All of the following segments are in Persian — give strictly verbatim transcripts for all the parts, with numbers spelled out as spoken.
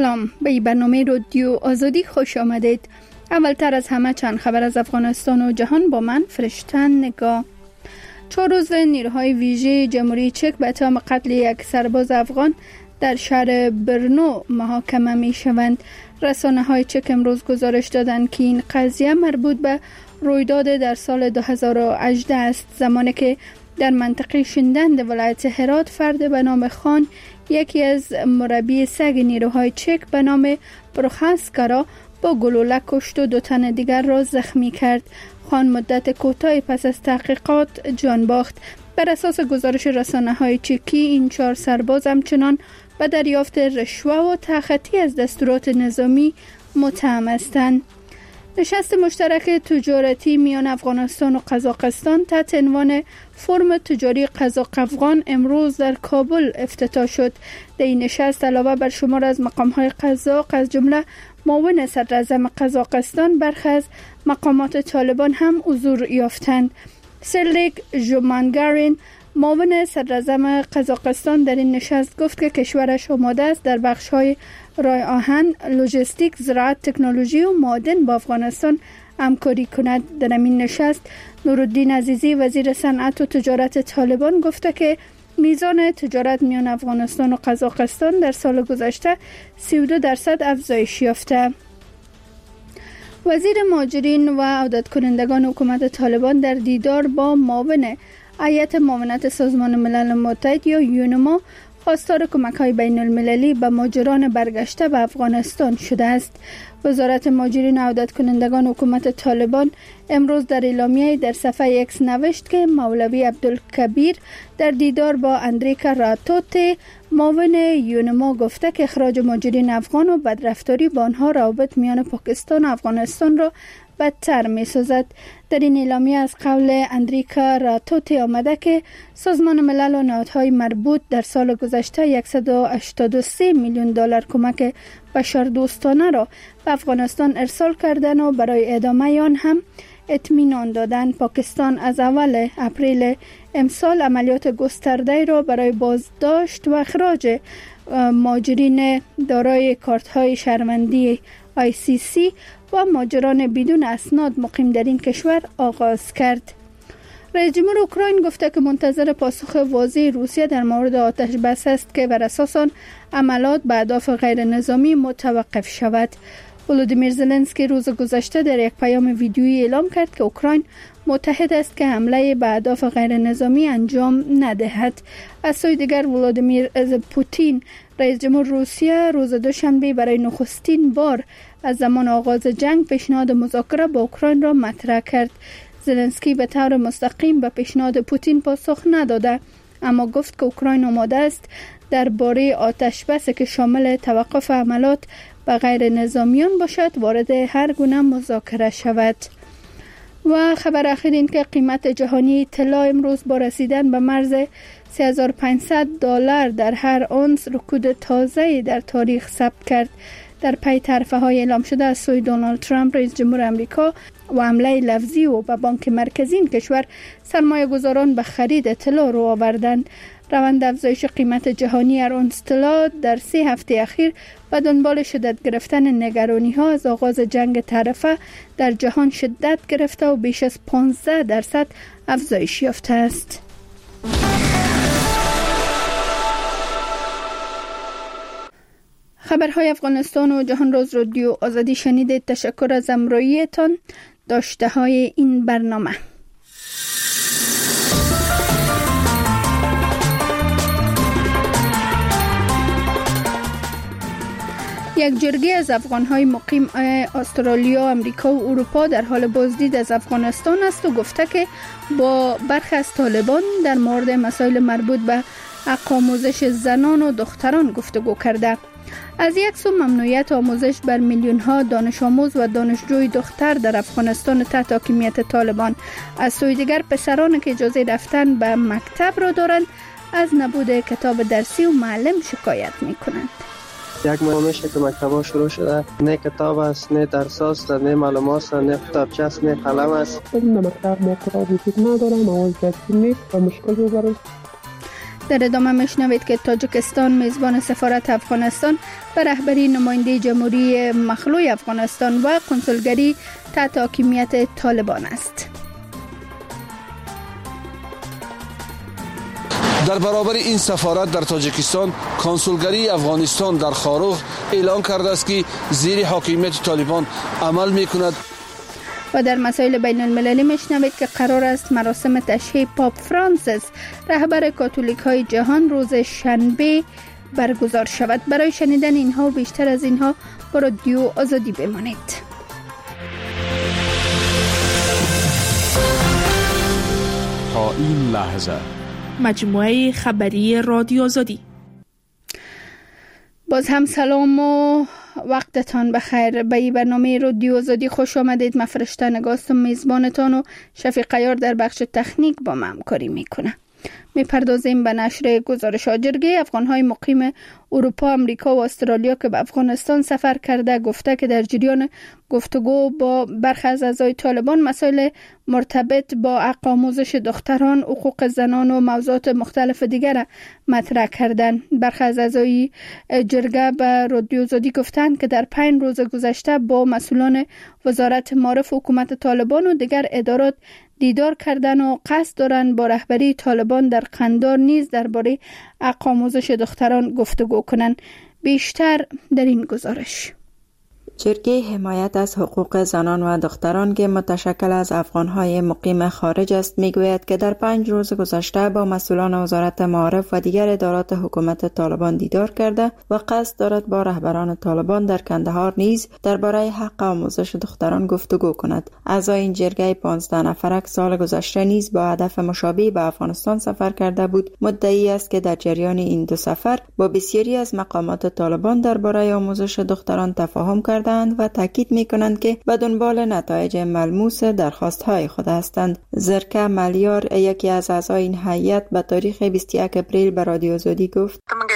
سلام، به برنامه رادیو آزادی خوش آمدید. اولتر از همه چند خبر از افغانستان و جهان با من فرشتن نگاه. چهار روز نیروهای ویژه جمهوری چک به اتهام قتل یک سرباز افغان در شهر برنو محاکمه می شوند. رسانه های چک امروز گزارش دادند که این قضیه مربوط به رویداد در سال دو هزار و هجده است، زمانی که در منطقه شندند ولایت هرات فرد به نام خان یکی از مربی سگ نیروهای چک به نام پروخاسکا را با گلوله کشت و دو تن دیگر را زخمی کرد. خان مدت کوتاهی پس از تحقیقات جان باخت. بر اساس گزارش رسانه های چکی این چهار سرباز همچنان به دریافت رشوه و تخطی از دستورات نظامی متهم هستند. نشست مشترک تجارتی میان افغانستان و قزاقستان تحت عنوان فرم تجاری قزاق افغان امروز در کابل افتتاح شد. در این نشست علاوه بر شمار از مقام‌های قزاق از جمله معاون صدراعظم قزاقستان برخی از مقامات طالبان هم حضور یافتند. سلریک ژومانگارین معاون صدراعظم قزاقستان در این نشست گفت که کشورش آماده است در بخش‌های رای آهن، لوجستیک، زراعت، تکنولوژی و معادن با افغانستان همکاری کند. در این نشست نورالدین عزیزی وزیر صنعت و تجارت طالبان گفته که میزان تجارت میان افغانستان و قزاقستان در سال گذشته سی و دو درصد افزایش یافته. وزیر مهاجرین و عودت کنندگان حکومت طالبان در دیدار با معاون هیئت معاونت سازمان ملل متحد یا یونما خواستار کمک‌های بین‌المللی به مهاجران برگشته به افغانستان شده است. وزارت مهاجرین و عودت کنندگان حکومت طالبان امروز در اعلامیه در صفحه ایکس نوشت که مولوی عبدالکبیر در دیدار با اندریکا راتوت معاون یونما گفته که اخراج مهاجرین افغان و بدرفتاری با آنها روابط میان پاکستان و افغانستان را بدتر می سازد. در این اعلامیه از قول اندریکا راتوت آمده که سازمان ملل و نهادهای مربوط در سال گذشته صد و هشتاد و سه میلیون دلار کمک بشردوستانه را به افغانستان ارسال کردند و برای ادامه آن هم اطمینان دادند. پاکستان از اول اپریل امسال عملیات گسترده را برای بازداشت و اخراج مهاجرین دارای کارت‌های شهروندی آی سی سی و مهاجران بدون اسناد مقیم در این کشور آغاز کرد. رئیس جمهور اوکراین گفته که منتظر پاسخ واضح روسیه در مورد آتش بس است که بر اساس آن عملیات به اهداف غیر نظامی متوقف شود. ولودیمیر زلنسکی روز گذشته در یک پیام ویدیویی اعلام کرد که اوکراین متحد است که حمله به اهداف غیر نظامی انجام ندهد. از سوی دیگر ولودیمیر پوتین رئیس جمهور روسیه روز دوشنبه برای نخستین بار از زمان آغاز جنگ پیشنهاد مذاکره با اوکراین را مطرح کرد. زلنسکی به طور مستقیم به پیشنهاد پوتین پاسخ نداده، اما گفت که اوکراین آماده است درباره آتش بس که شامل توقف حملات به غیر نظامیان باشد وارد هر گونه مذاکره شود. و خبر اخیر این که قیمت جهانی طلا امروز با رسیدن به مرز سه هزار و پانصد دلار در هر اونس رکود تازه‌ای در تاریخ ثبت کرد. در پی طرفه های اعلام شده از سوی دونالد ترامپ رئیس جمهور آمریکا و حمله لفظی و به بانک مرکزی این کشور سرمایه گذاران به خرید طلا رو آوردند. روند افزایش قیمت جهانی هر اونس طلا در سه هفته اخیر به دنبال شدت گرفتن نگرانی ها از آغاز جنگ طرفه در جهان شدت گرفته و بیش از پانزده درصد افزایش یافته است. خبرهای افغانستان و جهان روز رادیو آزادی شنیدید. تشکر از همراهیتان. داشته های این برنامه. یک جرگه از افغان‌های مقیم استرالیا، آمریکا و اروپا در حال بازدید از افغانستان است و گفته که با برخی از طالبان در مورد مسائل مربوط به حق آموزش زنان و دختران گفتگو کرده. از یک سو ممنوعیت آموزش بر میلیون‌ها دانش آموز و دانشجوی دختر در افغانستان تحت حاکمیت طالبان، از سوی دیگر پسرانی که اجازه رفتن به مکتب را دارند از نبود کتاب درسی و معلم شکایت می‌کنند. یک ماه میشه که مکتب‌ها شروع شده، نه کتاب است، نه درس است، نه معلومات است، نه کتابچه است، نه قلم است. این مکتب ما کتاب وجود نداره، مواد درسی نیست و مشکل رو برای در ادامه میشنوید که تاجیکستان میزبان سفارت افغانستان به رهبری نماینده جمهوری مخلوع افغانستان و کنسولگری تحت حاکمیت طالبان است. در برابر این سفارت در تاجیکستان، کنسولگری افغانستان در خاروخ اعلان کرده است که زیر حاکمیت طالبان عمل می‌کند. و در مسائل بین المللی میشنوید که قرار است مراسم تشییع پاپ فرانسیس رهبر کاتولیک های جهان روز شنبه برگزار شود. برای شنیدن اینها و بیشتر از اینها با رادیو آزادی بمانید. تا این لحظه مجموعه خبری رادیو آزادی. باز هم سلام و وقتتان بخیر. به این برنامه رادیو آزادی خوش آمدید. من فرشته نگاستم میزبانتان و شفیق عیار در بخش تکنیک با من همکاری میکنه. میپردازیم به نشر گزارش ها. جرگه افغانهای مقیم اروپا، امریکا و استرالیا که به افغانستان سفر کرده گفته که در جریان گفتگو با برخی از اعضای طالبان مسائل مرتبط با حق آموزش دختران، حقوق زنان و موضوعات مختلف دیگر مطرح کردند. برخی از اعضای جرگه به رادیو آزادی گفتند که در پنج روز گذشته با مسئولان وزارت معارف حکومت طالبان و دیگر ادارات دیدار کردن و قصد دارند با رهبری طالبان در قندار نیز درباره حق آموزش دختران گفتگو کنند. بیشتر در این گزارش. جرگه حمایت از حقوق زنان و دختران که متشکل از افغانهای مقیم خارج است میگوید که در پنج روز گذشته با مسئولان وزارت معارف و دیگر ادارات حکومت طالبان دیدار کرده و قصد دارد با رهبران طالبان در کندهار نیز درباره حق آموزش دختران گفتگو کند. اعضای این جرگه پانزده نفره سال گذشته نیز با هدف مشابه به افغانستان سفر کرده بود مدعی است که در جریان این دو سفر با بسیاری از مقامات طالبان درباره آموزش دختران تفاهم کرده و تاکید می‌کنند که به دنبال نتایج ملموس درخواست‌های خود هستند. زرکه ملیار یکی از اعضای این هیئت به تاریخ بیست و یک اپریل به رادیو آزادی گفت: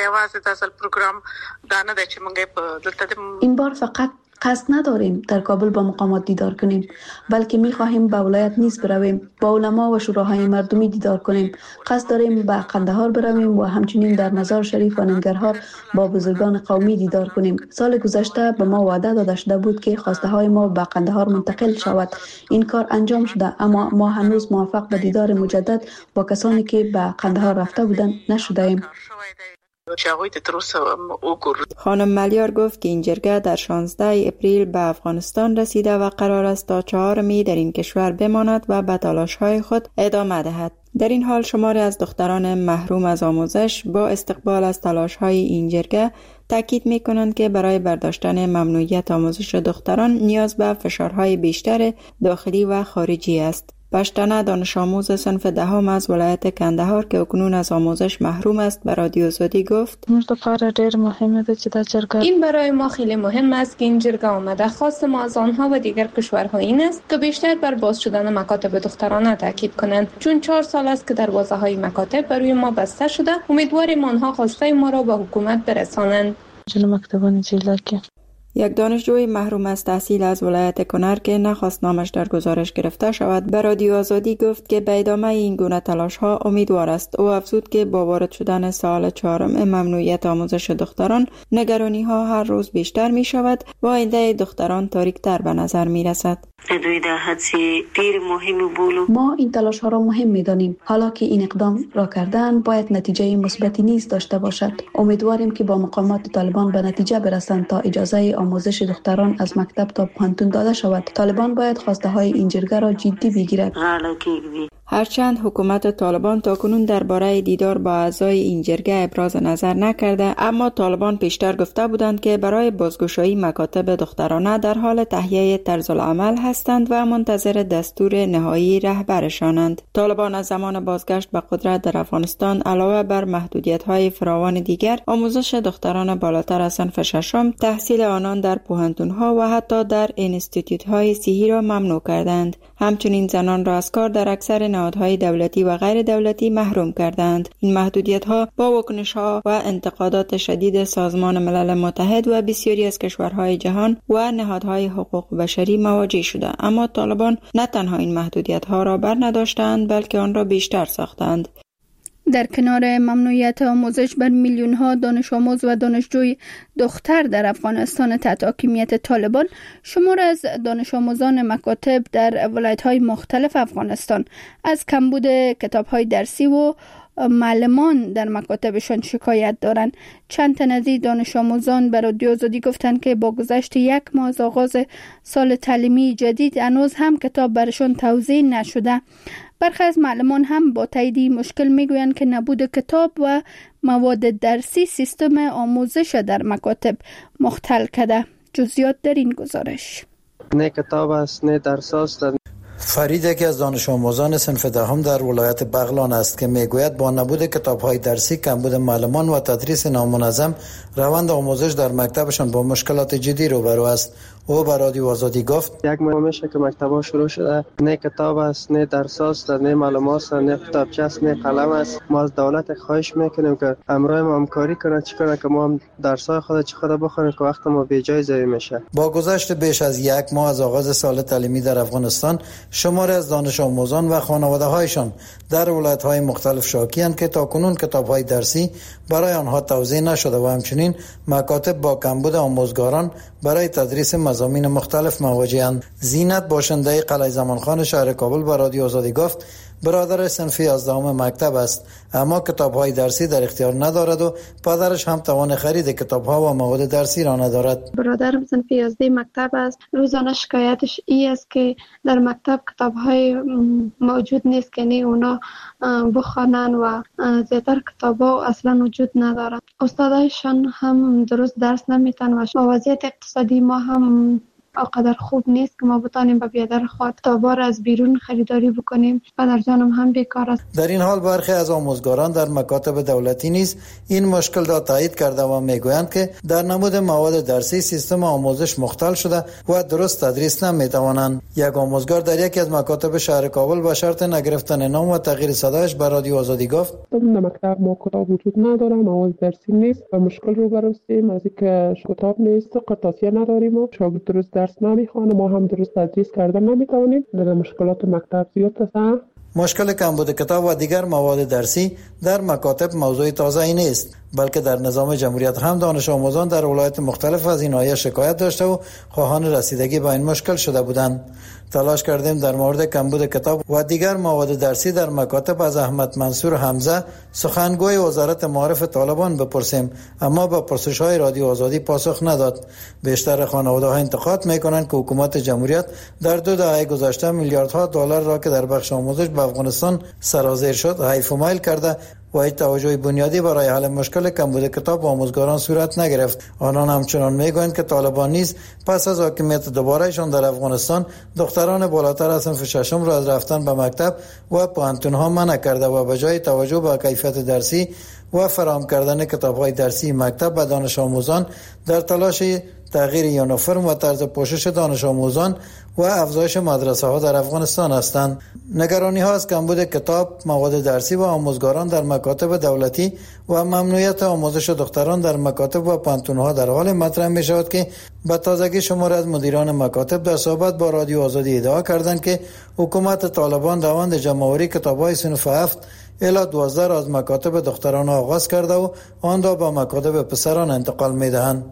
این بار فقط قصد نداریم در کابل با مقامات دیدار کنیم، بلکه می خواهیم به ولایت نیز برویم، با علما و شوراهای مردمی دیدار کنیم. قصد داریم به قندهار برویم و همچنین در مزار شریف و ننگرهار با بزرگان قومی دیدار کنیم. سال گذشته به ما وعده داده شده بود که خواسته های ما به قندهار منتقل شود. این کار انجام شده، اما ما هنوز موفق به دیدار مجدد با کسانی که به قندهار رفته بودند نشده ایم. خانم ملیار گفت که این جرگه در شانزده اپریل به افغانستان رسیده و قرار است تا چهار می در این کشور بماند و به تلاش‌های خود ادامه دهد. در این حال شماری از دختران محروم از آموزش با استقبال از تلاش‌های این جرگه تاکید می‌کنند که برای برداشتن ممنوعیت آموزش دختران نیاز به فشارهای بیشتر داخلی و خارجی است. پشتنه دانش آموز صنف دهم از ولایت کندهار که اکنون از آموزش محروم است به رادیو آزادی گفت: این برای ما خیلی مهم است که این جرگه آمده. خواست ما از آنها و دیگر کشورها این است که بیشتر بر باز شدن مکاتب دخترانه تاکید کنند، چون چهار سال است که دروازه های مکاتب برای ما بسته شده. امیدواریم آنها خواسته ما را به حکومت برسانند. یک دانشجوی محروم از تحصیل از ولایت کنر که نخواست نامش در گزارش گرفته شود به رادیو آزادی گفت که به ادامه این گونه تلاش ها امیدوار است. او افزود که با وارد شدن سال چهارم ممنوعیت آموزش دختران نگرانی ها هر روز بیشتر می شود و آینده دختران تاریک تر به نظر می رسد. ما این تلاش ها را مهم می دانیم. حالا که این اقدام را کردن باید نتیجه مثبتی نیز داشته باشد. امیدواریم که با مقامات طالبان به نتیجه برسند تا اجازه آموزش دختران از مکتب تا پانتون داده شود. طالبان باید خواسته های این جرگه را جدی بگیرد. هرچند حکومت طالبان تاکنون درباره دیدار با اعضای این جرگه ابراز نظر نکرده، اما طالبان پیشتر گفته بودند که برای بازگشایی مکاتب دخترانه در حال تهیه طرز العمل هستند و منتظر دستور نهایی رهبرشانند. طالبان از زمان بازگشت به قدرت در افغانستان علاوه بر محدودیت‌های فراوان دیگر، آموزش دختران بالاتر از صنف ششم، تحصیل آنان در پوهنتون‌ها و حتی در انستیتوت‌های صحی را ممنوع کردند. همچنین زنان را از کار در اکثر نهادهای دولتی و غیر دولتی محروم کردند. این محدودیت‌ها با واکنش‌ها و انتقادات شدید سازمان ملل متحد و بسیاری از کشورهای جهان و نهادهای حقوق بشری مواجه شده، اما طالبان نه تنها این محدودیت‌ها را بر نداشتند بلکه آن را بیشتر ساختند. در کنار ممنوعیت آموزش بر میلیون ها دانش آموز و دانشجوی دختر در افغانستان تحت حاکمیت طالبان، شمار از دانش آموزان مکاتب در ولایت‌های مختلف افغانستان از کمبود کتاب‌های درسی و معلمان در مکاتبشان شکایت دارند. چند تن از دانش آموزان به رادیو آزادی گفتند که با گذشت یک ماه از آغاز سال تعلیمی جدید هنوز هم کتاب برشان توزیع نشده. برخی از معلمان هم با تایید مشکل میگویند که نبود کتاب و مواد درسی سیستم آموزش در مکاتب مختل کرده. جزئیات در این گزارش. نه کتاب است نه درس است. فرید یکی از دانش آموزان صنف دهم در ولایت بغلان است که میگوید با نبود کتاب‌های درسی، کمبود معلمان و تدریس نامنظم، روند آموزش در مکتبشان با مشکلات جدی روبرو است. او به رادیو آزادی گفت یک ماه میشه که مکتب‌ها شروع شده، نه کتاب است نه درس است، نه معلومات است، نه کتابچه است، نه قلم است. ما از دولت خواهش میکنیم که امروز ما همکاری کنه، چیکار که ما هم درس‌های خود چه خود بخونیم که وقت ما بی جای ضایع میشه. با گذشت بیش از یک ماه از آغاز سال تعلیمی در افغانستان، شماری از دانش آموزان و خانواده‌هایشان در ولایت‌های مختلف شاکی‌اند که تاکنون کتاب‌های درسی برای آنها توزیع نشده و همچنین مکاتب با کمبود آموزگاران برای تدریس مضامین مختلف مواجه‌اند. زینت باشنده قلعه زمانخان شهر کابل به رادیو آزادی گفت برادر صنف یازدهم مکتب است، اما کتاب‌های درسی در اختیار ندارد و پدرش هم توان خرید کتاب‌ها و مواد درسی را ندارد. برادرم صنف یازده مکتب است. روزانه شکایتش ای است که در مکتب کتاب‌های موجود نیست که نه اونا بخوانن و زیاتر کتاب‌ها اصلا وجود ندارد. استادایشان هم درست درس نمیتن و وضعیت اقتصادی ما هم اقدر خوب نیست که ما بتانیم به بیادر خود کتابا را از بیرون خریداری بکنیم. پدر جانم هم بیکار است. در این حال برخی از آموزگاران در مکاتب دولتی نیز این مشکل را تایید کرده و میگویند که در نمود مواد درسی سیستم آموزش مختل شده و درست تدریس نمیتوانند. یک آموزگار در یکی از مکاتب شهر کابل با شرط نگرفتن نام و تغییر صدایش به رادیو آزادی گفت در مکتب ما کتاب وجود نداره، مواد درسی نیست و مشکل رو برسیم از اینکه کتاب نیست، قرطاسیه نداریم و شاگرد درست درس نمیخوانه، ما هم درست تدریس کردن نمیتونیم. در مشکلات مکتب زیاد است. مشکل کمبود کتاب و دیگر مواد درسی در مکاتب موضوع تازه‌ای نیست، بلکه در نظام جمهوریت هم دانش آموزان در ولایت مختلف از این ناحیه شکایت داشته و خواهان رسیدگی به این مشکل شده بودند. تلاش کردیم در مورد کمبود کتاب و دیگر مواد درسی در مکاتب از احمد منصور حمزه، سخنگوی وزارت معارف طالبان بپرسیم، اما به پرسش‌های رادیو آزادی پاسخ نداد. بیشتر خانواده‌ها انتقاد می‌کنند که حکومت جمهوریت در دو دهه گذشته میلیاردها دلار را که در بخش آموزش به افغانستان سرازیر شد حیف و میل کرده و هیچ توجه بنیادی برای حل مشکل کمبود کتاب و آموزگاران صورت نگرفت. آنان همچنان میگویند که طالبان نیز پس از حاکمیت دوبارهشان در افغانستان دختران بالاتر از صنف ششم را از رفتن به مکتب و پوهنتون‌ها منع کرده و به جای توجه به کیفیت درسی و فراهم کردن کتاب‌های درسی مکتب به دانش آموزان در تلاش تغییر یونیفرم و طرز پوشش دانش آموزان و افزایش مدرسه ها در افغانستان هستند. نگرانی ها از کمبود کتاب، مواد درسی و آموزگاران در مکاتب دولتی و ممنوعیت آموزش دختران در مکاتب و پانتون ها در حال مطرح می شود که به تازگی شمار از مدیران مکاتب در صحبت با رادیو آزادی ادعا کردند که حکومت طالبان روند جمع‌آوری کتاب‌های صنف هفت الی دوازده را از مکاتب دختران آغاز کرده و آن را به مکاتب پسران انتقال می دهند.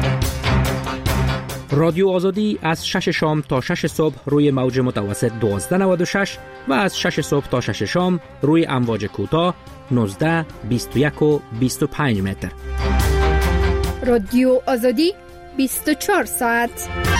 رادیو آزادی از شش شام تا شش صبح روی موج متوسط دوازده نود و شش و از شش صبح تا شش شام روی امواج کوتاه نوزده، بیست و یک و بیست و پنج متر. رادیو آزادی بیست و چهار ساعت.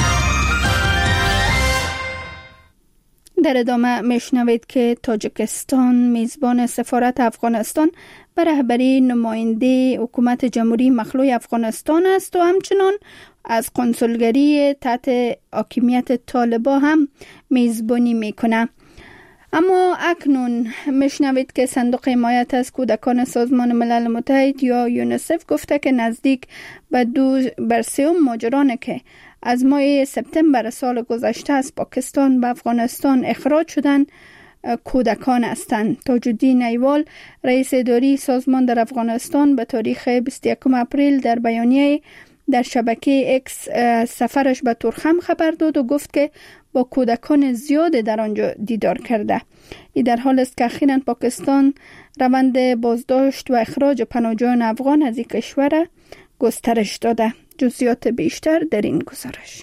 در ادامه میشنوید که تاجیکستان میزبان سفارت افغانستان به رهبری نماینده حکومت جمهوری مخلوع افغانستان است و همچنان از کنسولگری تحت حاکمیت طالبان هم میزبانی میکنه. اما اکنون میشنوید که صندوق حمایت از کودکان سازمان ملل متحد یا یونیسف گفته که نزدیک به دو بر سوم ماجران که از ماه سپتامبر سال گذشته از پاکستان به افغانستان اخراج شدن کودکان هستند. تاج‌الدین ایوال رئیس اداری سازمان در افغانستان به تاریخ بیست و یکم اپریل در بیانیه در شبکه اکس سفرش به تورخم خبر داد و گفت که با کودکان زیاد در آنجا دیدار کرده. این در حال است که اخیراً پاکستان روند بازداشت و اخراج پناهجویان افغان از این کشور گسترش داده. جزئیات بیشتر در این گزارش.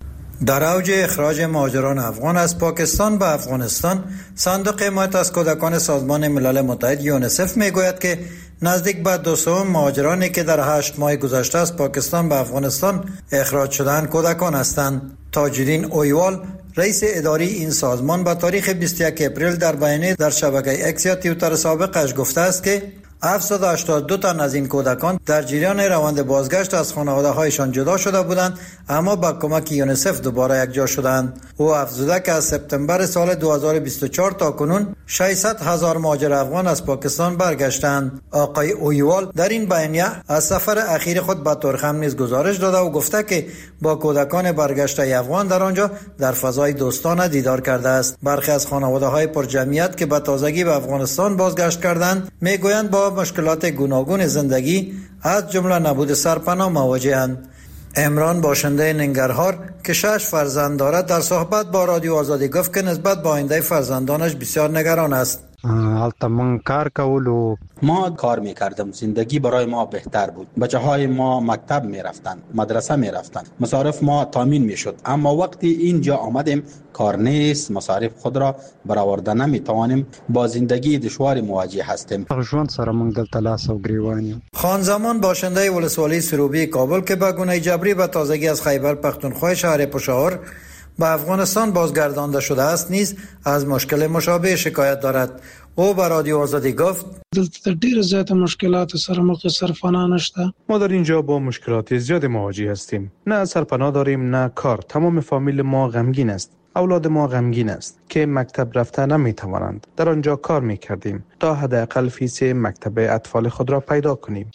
در اوج اخراج مهاجران افغان از پاکستان به افغانستان، صندوق حمایت از کودکان سازمان ملل متحد یونیسف میگوید که نزدیک به دو سوم مهاجرانی که در هشت ماه گذشته از پاکستان به افغانستان اخراج شدند کودکان هستند. تاج‌الدین اویوال، رئیس اداری این سازمان، به تاریخ بیست و یک اپریل در بیانیه در شبکه اکس یا توییتر سابقش گفته است که هفتصد و هشتاد و دو تن از این کودکان در جریان روند بازگشت از خانواده‌هایشان جدا شده بودند، اما با کمک یونیسف دوباره یکجا شدند. او افزوده که از سپتامبر سال دو هزار و بیست و چهار تا کنون ششصد هزار مهاجر افغان از پاکستان برگشتند. آقای اویوال در این بیانیه از سفر اخیر خود به تورخم نیز گزارش داده و گفته که با کودکان برگشته افغان در آنجا در فضای دوستانه دیدار کرده است. برخی از خانواده‌های پرجمعیت که به تازگی به افغانستان بازگشت کردند میگویند با مشکلات گوناگون زندگی از جمله نبود سرپناه مواجه‌اند. عمران باشنده ننگرهار که شش فرزند دارد در صحبت با رادیو آزادی گفت که نسبت به آینده فرزندانش بسیار نگران است. حالت من کار کولو ما کار میکردم، زندگی برای ما بهتر بود. بچه های ما مکتب میرفتن، مدرسه میرفتن، مصارف ما تامین میشد. اما وقتی اینجا آمدیم کار نیست، مصارف خود را برآورده نمیتوانیم، با زندگی دشوار مواجه هستیم. ژوند سره مونږ دلته لاس او گریوان. خان زمان باشنده ولسوالی سروبی کابل که به گونه جبری به تازگی از خیبر پختونخوا شهر پشاور به افغانستان بازگردانده شده است نیز از مشکل مشابه شکایت دارد. او به رادیو آزادی گفت دلته ډیر زیات مشکلات سره مخ سرپناه نشته. ما در اینجا با مشکلات زیاد مواجه هستیم. نه سرپناه داریم نه کار. تمام فامیل ما غمگین است. اولاد ما غمگین است که مکتب رفته نمیتوانند. در آنجا کار میکردیم تا حداقل فیس مکتب اطفال خود را پیدا کنیم.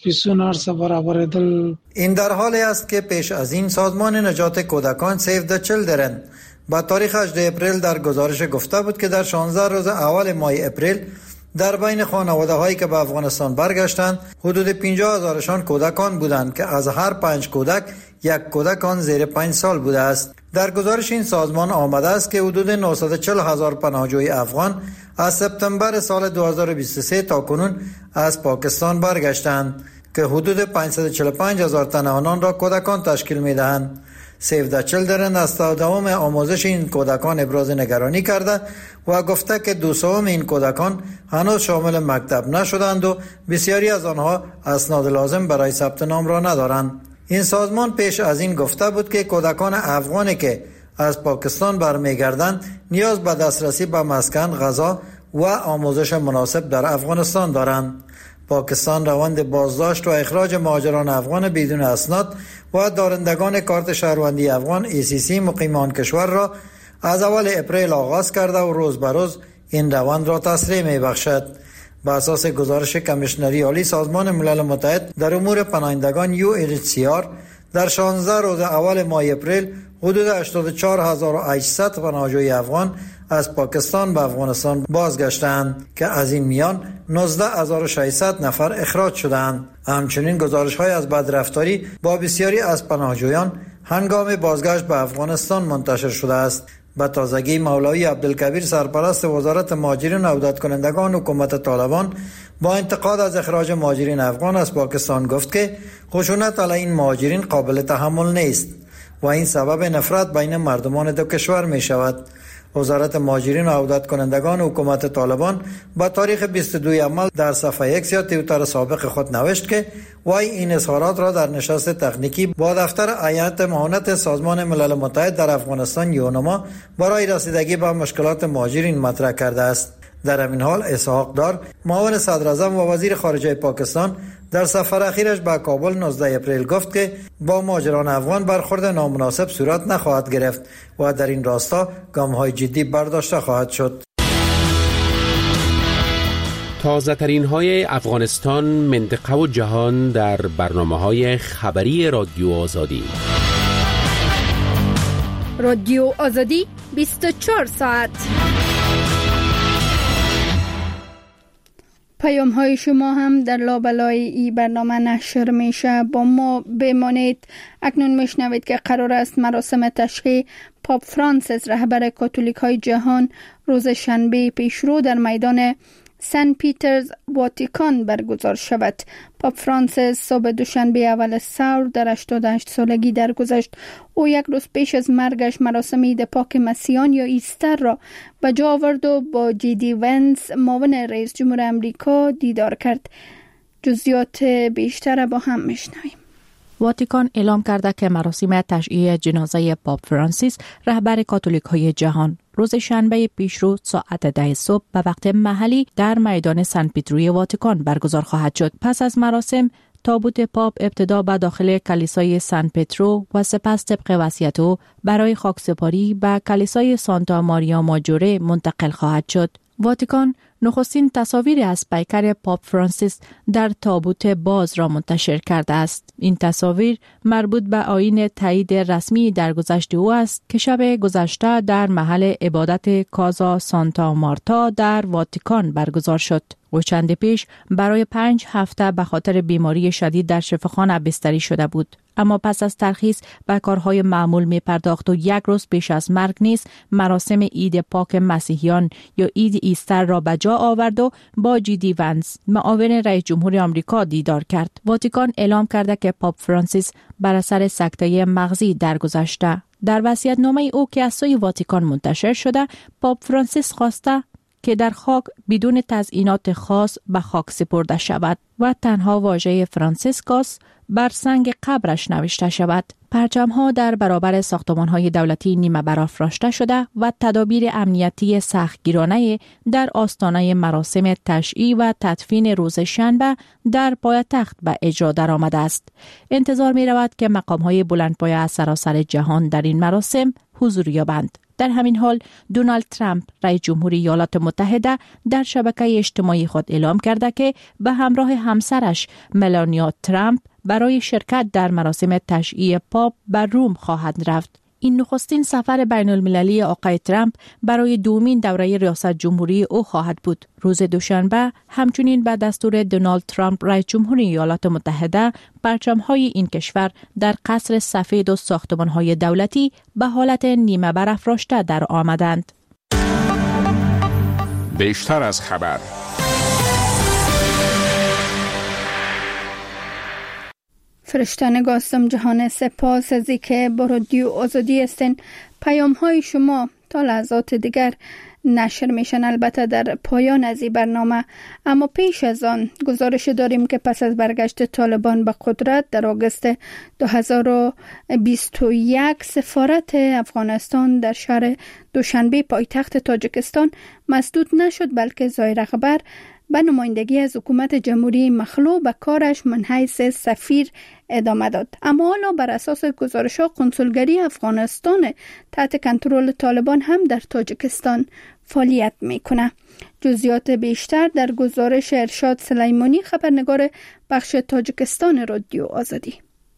این در حالی است که پیش از این سازمان نجات کودکان سیو د چیلدرن با تاریخ هجدهم اپریل در گزارش گفته بود که در شانزده روز اول ماه اپریل در بین خانواده هایی که به افغانستان برگشتند حدود پنجاه هزارشان کودکان بودند که از هر پنج کودک یک کودک آن زیر پنج سال بوده است. در گزارش این سازمان آمده است که حدود نهصد و چهل هزار پناهجوی افغان از سپتامبر سال دو هزار و بیست و سه تا کنون از پاکستان برگشتند که حدود پانصد و چهل و پنج هزار تن آنان را کودکان تشکیل می‌دهند. سیو د چیلدرن از دوام آموزش این کودکان ابراز نگرانی کرده و گفته که دو سوم این کودکان هنوز شامل مکتب نشدند و بسیاری از آنها اسناد لازم برای ثبت نام را ندارند. این سازمان پیش از این گفته بود که کودکان افغانی که از پاکستان برمیگردند نیاز به دسترسی به مسکن، غذا و آموزش مناسب در افغانستان دارند. پاکستان روند بازداشت و اخراج مهاجران افغان بدون اسناد و دارندگان کارت شهروندی افغان ای سی سی مقیمان کشور را از اول اپریل آغاز کرده و روز به روز این روند را تسریع می‌بخشد. بر اساس گزارش کمیشنری عالی سازمان ملل متحد در امور پناهندگان یو ان اچ سی آر در شانزده روز اول ماه اپریل حدود هشتاد و چهار هزار و هشتصد پناهجوی افغان از پاکستان به افغانستان بازگشتند که از این میان نوزده هزار و ششصد نفر اخراج شدند. همچنین گزارش‌های از بدرفتاری با بسیاری از پناهجویان هنگام بازگشت به افغانستان منتشر شده است. به تازگی مولوی عبدالکبیر سرپرست وزارت مهاجرین و عودت کنندگان حکومت طالبان با انتقاد از اخراج مهاجرین افغان از پاکستان گفت که خشونت علیه این مهاجرین قابل تحمل نیست و این سبب نفرت بین مردمان دو کشور می شود. وزارت مهاجرین و عودت کنندگان حکومت طالبان با تاریخ بیست و دو عمل در صفحه اکس یا توییتر سابق خود نوشت که وی این اظهارات را در نشست تکنیکی با دفتر هیئت معاونت سازمان ملل متحد در افغانستان یونما برای رسیدگی به مشکلات مهاجرین مطرح کرده است. در همین حال اسحاق دار معاون صدر اعظم و وزیر خارجه پاکستان در سفر اخیرش به کابل نوزده اپریل گفت که با مهاجران افغان برخورد نامناسب صورت نخواهد گرفت و در این راستا گام‌های جدی برداشته خواهد شد. تازه ترین های افغانستان، منطقه و جهان در برنامه های خبری رادیو آزادی. رادیو آزادی بیست و چهار ساعت. پیام های شما هم در لابلای این برنامه نشر میشه. با ما بمانید. اکنون میشنوید که قرار است مراسم تشییع پاپ فرانسیس رهبر کاتولیک های جهان روز شنبه پیشرو در میدان سن پیترز واتیکان برگزار شود. پاپ فرانسیس صبح دوشنبه اول سور در هشتاد و هشت سالگی درگذشت. او یک روز پیش از مرگش مراسم عید پاک مسیحیان یا ایستر را به جا آورد و با جی دی ونس معاون رئیس جمهور امریکا دیدار کرد. جزئیات بیشتر با هم میشنویم. واتیکان اعلام کرده که مراسم تشییع جنازه پاپ فرانسیس رهبر کاتولیک های جهان روز شنبه پیشرو ساعت ده صبح به وقت محلی در میدان سن پیتروی واتیکان برگزار خواهد شد. پس از مراسم تابوت پاپ ابتدا به داخل کلیسای سن پترو و سپس طبق وصیت او برای خاکسپاری به کلیسای سانتا ماریا ماجوره منتقل خواهد شد. واتیکان نخستین تصاویر از پیکر پاپ فرانسیس در تابوت باز را منتشر کرده است. این تصاویر مربوط به آیین تایید رسمی درگذشت او است که شب گذشته در محل عبادت کازا سانتا مارتا در واتیکان برگزار شد. او چند پیش برای پنج هفته به خاطر بیماری شدید در شفاخانه بستری شده بود. اما پس از ترخیص به کارهای معمول می پرداخت و یک روز پیش از مرگ نیز مراسم عید پاک مسیحیان یا عید ایستر را به جا آورد و با جی دی ونس معاون رئیس جمهور آمریکا دیدار کرد. واتیکان اعلام کرده که پاپ فرانسیس بر اثر سکته مغزی درگذشته. در وصیت‌نامه او که از سوی واتیکان منتشر شده، پاپ فرانسیس خواسته که در خاک بدون تزیینات خاص به خاک سپرده شود و تنها واژه فرانسیسکوس بر سنگ قبرش نوشته شود. پرچم‌ها در برابر ساختمان‌های دولتی نیمه برافراشته شده و تدابیر امنیتی سختگیرانه در آستانه مراسم تشییع و تدفین روز شنبه در پایتخت به اجرا درآمده است. انتظار می‌رود که مقام‌های بلندپایه از سراسر جهان در این مراسم حضور یابند. در همین حال دونالد ترامپ رئیس جمهور ایالات متحده در شبکه اجتماعی خود اعلام کرده که به همراه همسرش ملانیا ترامپ برای شرکت در مراسم تشییع پاپ به روم خواهد رفت. این نخستین سفر بین المللی آقای ترامپ برای دومین دوره ریاست جمهوری او خواهد بود. روز دوشنبه همچنین به دستور دونالد ترامپ رئیس جمهور ایالات متحده پرچم‌های این کشور در قصر سفید و ساختمان‌های دولتی به حالت نیمه برافراشته در آمدند. بیشتر از خبر. فرشته نگاستم جهان، سپاس از اینکه با رادیو آزادی هستین. پیام های شما تا لحظات دیگر نشر میشن، البته در پایان از این برنامه. اما پیش از آن گزارش داریم که پس از برگشت طالبان به قدرت در آگوست دو هزار و بیست و یک سفارت افغانستان در شهر دوشنبه پایتخت تاجیکستان مسدود نشد، بلکه ضای رغبت به نمایندگی از حکومت جمهوری مخلوع به کارش من حیث سفیر ادامه داد. اما حالا بر اساس گزارش‌ها کنسولگری افغانستان تحت کنترل طالبان هم در تاجیکستان فعالیت میکنه. جزئیات بیشتر در گزارش ارشاد سلیمانی، خبرنگار بخش تاجیکستان رادیو آزادی.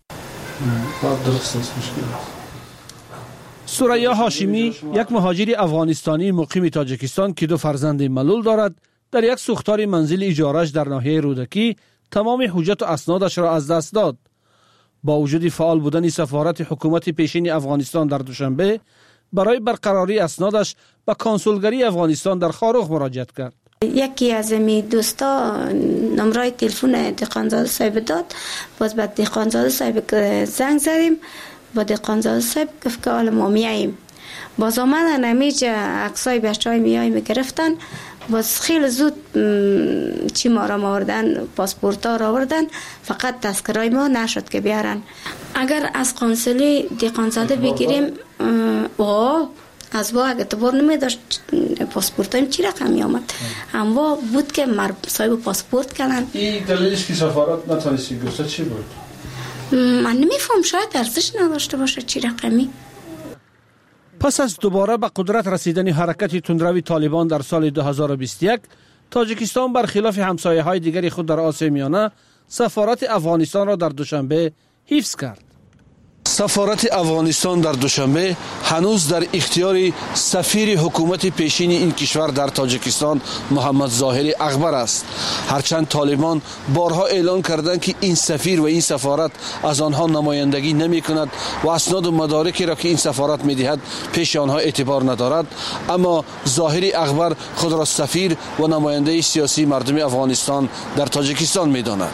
ثریا هاشمی، یک مهاجر افغانستانی مقیم تاجیکستان که دو فرزند ملول دارد، در یک سوختار منزل اجاره‌اش در ناحیه رودکی تمام حجت و اسنادش را از دست داد. با وجود فعال بودن سفارت حکومت پیشین افغانستان در دوشنبه، برای برقراری اسنادش به کنسولگری افغانستان در خاروخ مراجعت کرد. یکی از می دوستا نمره تلفن دهقانزاده صاحب داد، باز بعد دهقانزاده صاحب زنگ زدیم، با دهقانزاده صاحب گفت که حالا ما میاییم. باز آمدن همیجا عکسای بچهای میای میگرفتن، باز خیلی زود چی ما را آوردن، پاسپورت ها را آوردن، فقط تذکرای ما نشد که بیارن. اگر از قنصلی دهقانزاده بگیریم او از وا اگه تبار نمی داشت پاسپورت هم چی رقمی آمد، هم بود که مر صاحب پاسپورت کردن. این دلیلش که سفارت نتونستی گفته چی بود؟ من نمیفهم، شاید ارزش نداشته باشه چی رقمی. پس از دوباره به قدرت رسیدن حرکت تندروی طالبان در سال دو هزار و بیست و یک، تاجیکستان برخلاف همسایه‌های دیگری خود در آسیا میانه سفارت افغانستان را در دوشنبه حفظ کرد. سفارت افغانستان در دوشنبه هنوز در اختیار سفیر حکومت پیشین این کشور در تاجیکستان محمد ظاهری اغبر است. هرچند طالبان بارها اعلان کردند که این سفیر و این سفارت از آنها نمایندگی نمی کند و اسناد و مدارکی را که این سفارت می دهد پیش آنها اعتبار ندارد، اما ظاهری اغبر خود را سفیر و نماینده سیاسی مردم افغانستان در تاجیکستان می داند.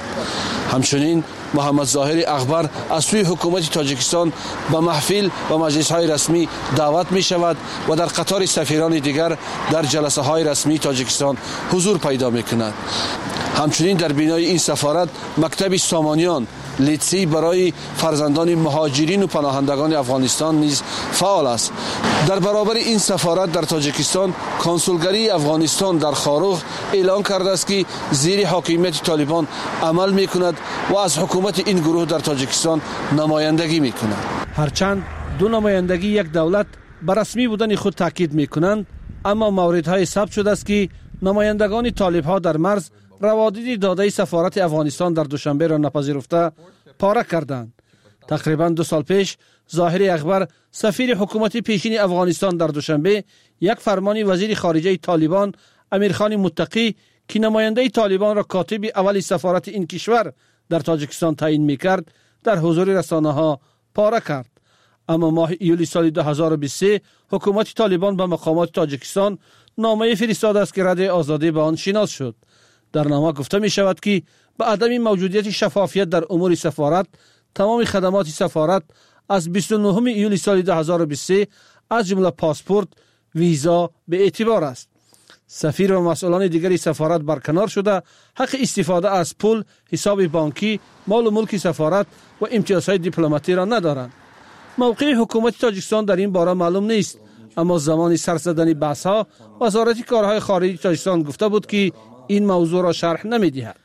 همچنین محمد ظاهری اغبر از سوی حکومت تاجیکستان به محفل و مجلس های رسمی دعوت می شود و در قطار سفیران دیگر در جلسه های رسمی تاجیکستان حضور پیدا می کند. همچنین در بینای این سفارت مکتب سامانیان، لیتسی برای فرزندان مهاجرین و پناهندگان افغانستان نیز فعال است. در برابر این سفارت در تاجیکستان، کنسولگری افغانستان در خاروغ اعلان کرده است که زیر حاکمیت طالبان عمل می کند و از حکومت این گروه در تاجیکستان نمایندگی می کند. هرچند دو نمایندگی یک دولت بر رسمی بودن خود تاکید می کنند، اما موردهای ثبت شده است که نمایندگان طالب ها در مرز روادید داده سفارت افغانستان در دوشنبه را نپذیرفته پاره کردند. تقریبا دو سال پیش ظاهری اغبر سفیر حکومت پیشین افغانستان در دوشنبه یک فرمان وزیر خارجه طالبان امیرخان متقی که نماینده طالبان را کاتب اول سفارت این کشور در تاجیکستان تعیین می‌کرد در حضور رسانه‌ها پاره کرد. اما ماه ایولی سال دو هزار و بیست و سه حکومت طالبان به مقامات تاجیکستان نامه فرستاده است که رد آزادی به آن شناس شد. در نامه گفته می شود که به عدم موجودیت شفافیت در امور سفارت، تمام خدمات سفارت از بیست و نهم ایولی سال دو هزار و بیست و سه از جمله پاسپورت، ویزا به اعتبار است. سفیر و مسئولان دیگری سفارت برکنار شده حق استفاده از پول، حساب بانکی، مال و ملک سفارت و امتیازهای دیپلماتی را ندارند. موقع حکومت تاجیکستان در این باره معلوم نیست، اما زمان سر زدن بحث ها وزارت کارهای خارجه تاجیکستان گفته بود که این موضوع را شرح نمی‌دهد.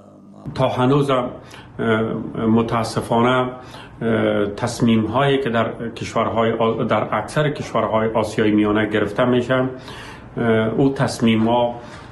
تا هنوز متاسفانه تصمیم هایی که در کشورهای در اکثر کشورهای آسیای میانه گرفته میشن، او تصمیم ها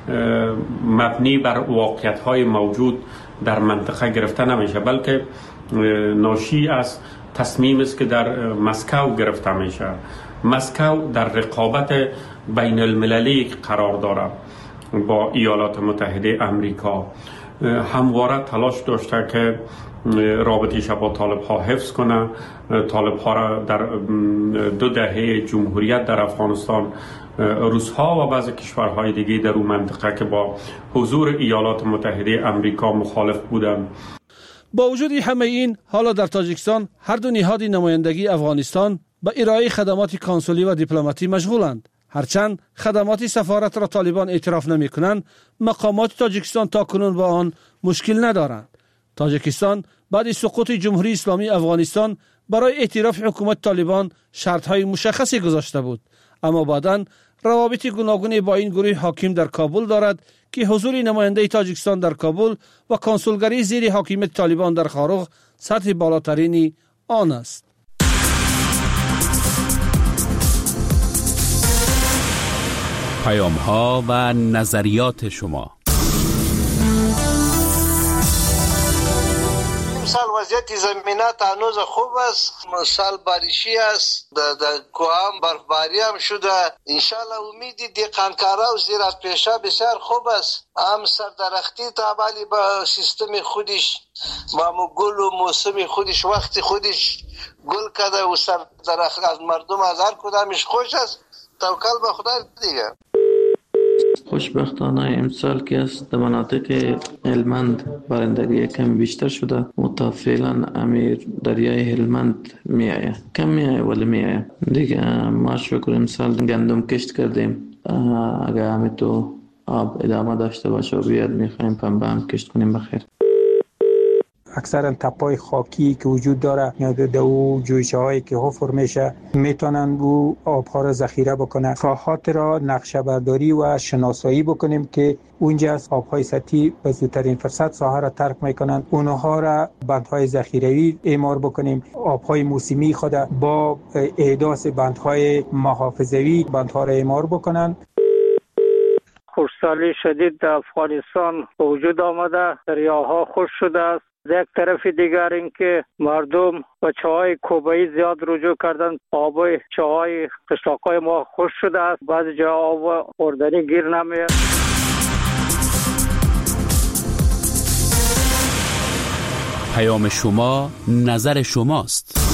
مبنی بر واقعیت های موجود در منطقه گرفته نمیشه، بلکه ناشی از تصمیم است که در مسکو گرفته میشه. مسکو در رقابت بین المللی قرار دارد با ایالات متحده امریکا، همواره تلاش داشته که رابطه‌اش با طالب ها حفظ کنه، طالب ها را در دو دهه جمهوریت در افغانستان روس‌ها و بعضی کشورهای دیگه در اون منطقه که با حضور ایالات متحده امریکا مخالف بودند. با وجود همه این، حالا در تاجیکستان هر دو نهاد نمایندگی افغانستان به ارائه خدمات کنسولی و دیپلماتی مشغولند. هرچند خدمات سفارت را طالبان اعتراف نمی کنند، مقامات تاجیکستان تا کنون با آن مشکل ندارند. تاجیکستان بعد سقوط جمهوری اسلامی افغانستان برای اعتراف حکومت طالبان شرط‌های مشخصی گذاشته بود، اما بعداً روابط گوناگونی با این گروه حاکم در کابل دارد که حضور نماینده تاجیکستان در کابل و کنسولگری زیر حاکمیت طالبان در خاروغ سطح بالاترین آن است. پیام ها و نظریات شما. سال وضعیت زمینات هنوز خوب است، سال باریشی است، در کوام برفباری هم شده. انشالله امیدی دیقانکارا و زیرات پیشه بسیار خوب است. هم سردرختی تابعی با سیستم خودش، با گل و موسم خودش، وقت خودش گل کده و سردرخت از مردم از هر کدامش خوش است. توکل به خدا دیگه. خوشبختانه امسال که است در مناطق هلمند بارندگی کم بیشتر شده، متفعلا امیر دریای هلمند می آید، کم می آید ولی می آید دیگه. ما شکر امسال گندم کشت کردیم، اگر همین تو آب ادامه داشته باشه و بیاد می خواهیم پنبه هم کشت کنیم بخیر. اکثرا تپای خاکی که وجود داره یا دو جویچه هایی که حفر میشه میتونن او آبها را ذخیره بکنن. ساحات را نقشه برداری و شناسایی بکنیم که اونجا از آبهای سطحی به زودترین فرصت ساحه را ترک میکنن، اونها را بندهای ذخیروی اعمار بکنیم. آبهای موسمی خود با احداث بندهای محافظوی بندها را اعمار بکنن. خشکسالی شدید در افغانستان وجود آمده، دریاها خشک شده است، یک طرف دیگر اینکه مردم به چاهای کوبایی زیاد رجوع کردن. آب چاهای قشلاقای ما خشک شده است، بعضی جا آب خوردنی گیر نمیاد. پیام شما نظر شماست.